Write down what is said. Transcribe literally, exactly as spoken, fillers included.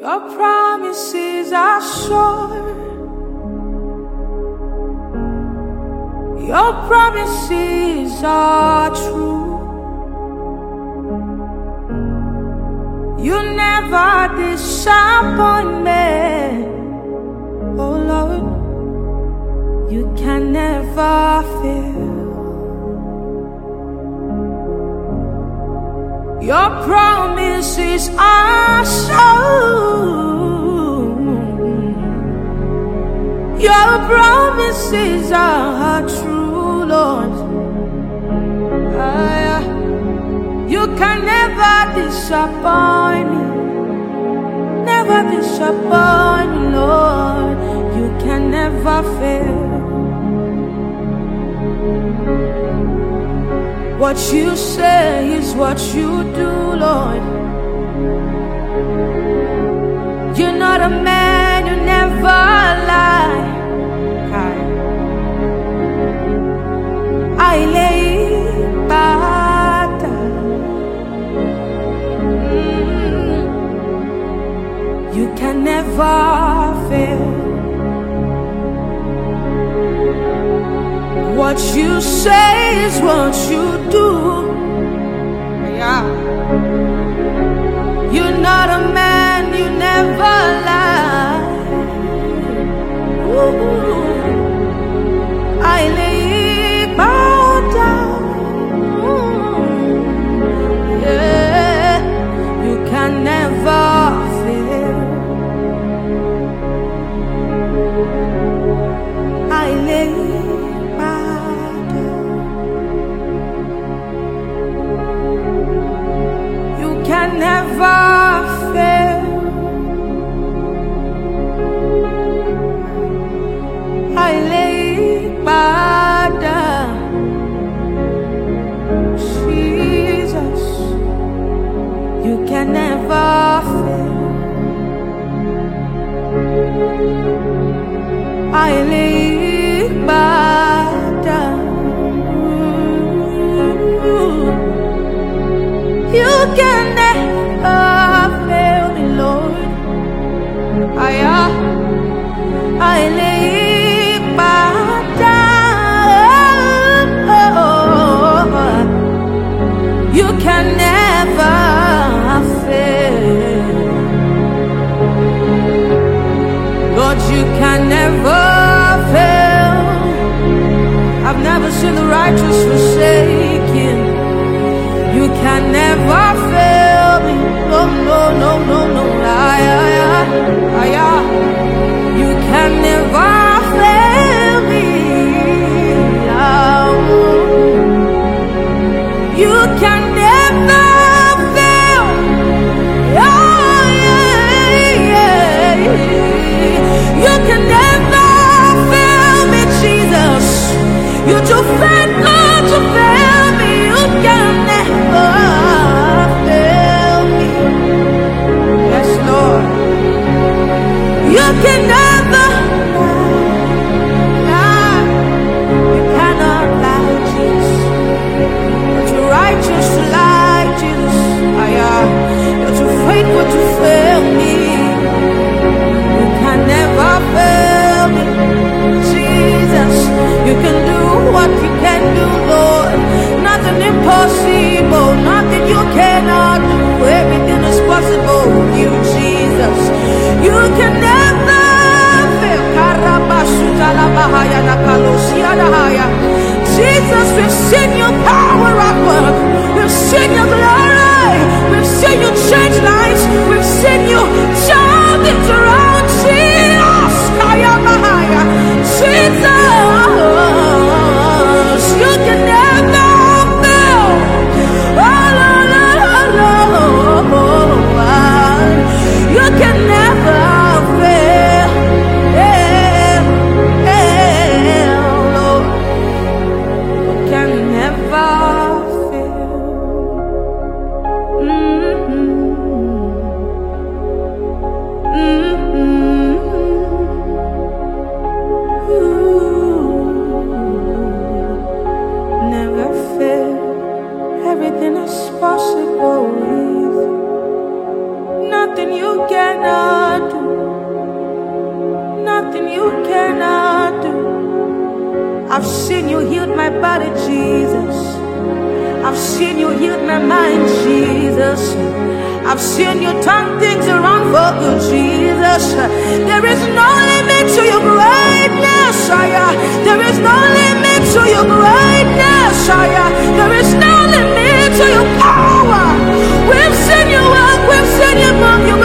Your promises are sure. Your promises are true. You never disappoint me. Oh Lord, you can never fail. Your promises are sure. Your promises are true, Lord. Uh, you can never disappoint me. Never disappoint me, Lord. You can never fail. What you say is what you do, Lord. You're not a man, you never lie. I lay back mm. You can never fail. What you say is what you do. Yeah. You're not a man, you never lie. Ooh. I lay bow down. Yeah. You can never fail. I lay can never fail. I lay down. Jesus, you can never fail. I lay down. You can never fail me, Lord. I, uh, I lay down. You can never fail. Lord, you can never fail. I've never seen the righteous forsaken. You can never fail me. No, no, no, no, no. I, I, I, I, you can never fail me. Oh. You can never fail. Oh, yeah, yeah. You can never fail me, Jesus. You're too faithful to fail me. You can never fail me. Yes, Lord. You can never lie. You cannot lie, Jesus. You're too righteous to lie, Jesus. You're too faithful to fail me. You can never fail me, Jesus. You can do what you can do, Lord. Nothing impossible, nothing you cannot do. Everything is possible with you, Jesus. You can never fail. Jesus, we've seen your power at work. We've seen your glory. We've seen you change lives. We've seen you turn things around. Jesus, Jesus, you can never fail. Oh, no, no, no, no. You can never fail. Lord, you can never fail. Mm-hmm. cannot do. Nothing you cannot do. I've seen you heal my body, Jesus. I've seen you heal my mind, Jesus. I've seen you turn things around for good, Jesus. There is no limit to your greatness, there is no limit to your greatness, there is no limit to your power. We've seen you work, we've seen you move, you